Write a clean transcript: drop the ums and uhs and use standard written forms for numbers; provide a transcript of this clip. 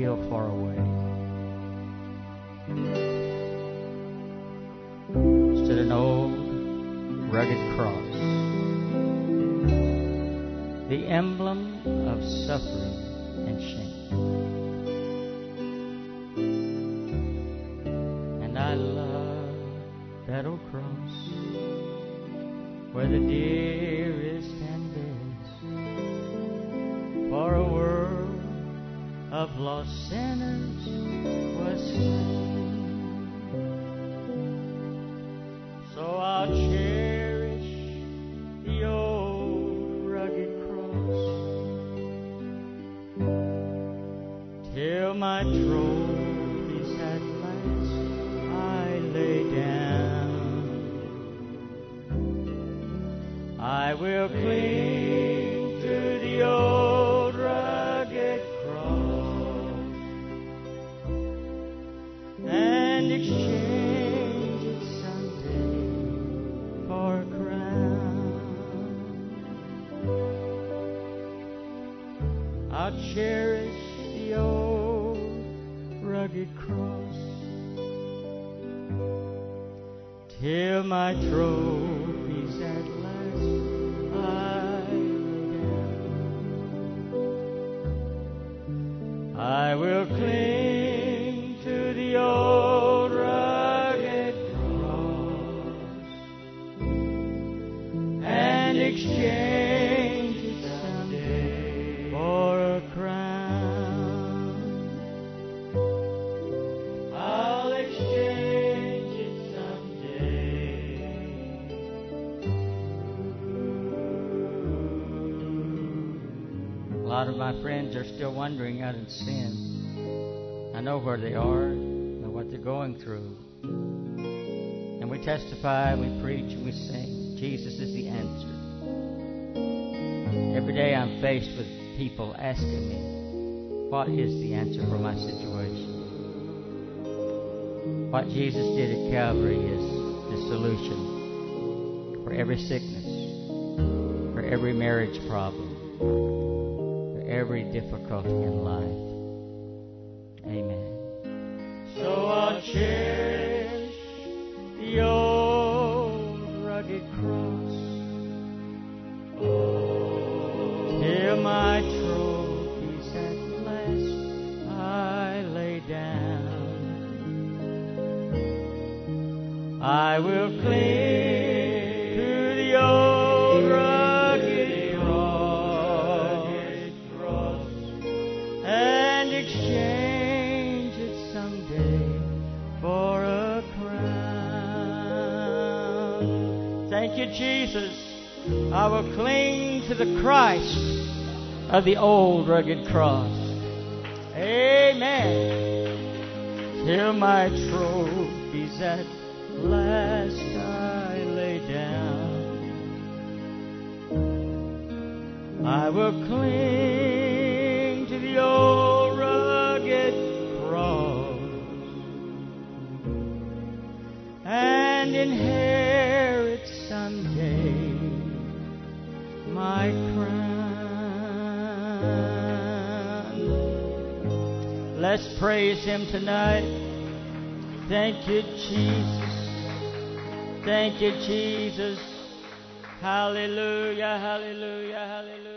feel far away. Stood an old rugged cross, the emblem of suffering and shame. And I love that old cross where the dearest and best for a world of lost sinners was slain. So I'll cherish the old rugged cross till my trophies at last I lay down. I will cling to the old rugged cross and exchange it someday for a crown. I'll cherish the old rugged cross till my trophies at last I lay down. I will cling to the old rugged cross and exchange it someday for a crown. I'll exchange it someday. A lot of my friends are still wandering out in sin. I know where they are, I know what they're going through. And we testify, we preach, and we sing. Jesus is the answer. Every day I'm faced with people asking me, what is the answer for my situation? What Jesus did at Calvary is the solution for every sickness, for every marriage problem, for every difficulty in life. Amen. So I'll cherish the old rugged cross till my trophies at last I lay down. I will cling to the old rugged cross and exchange it someday for a crown. Thank you, Jesus. I will cling to the Christ of the old rugged cross. Amen. Till my trophies at last I lay down. I will cling to the old rugged cross and inherit someday my crown. Let's praise Him tonight. Thank you, Jesus. Thank you, Jesus. Hallelujah, hallelujah, hallelujah.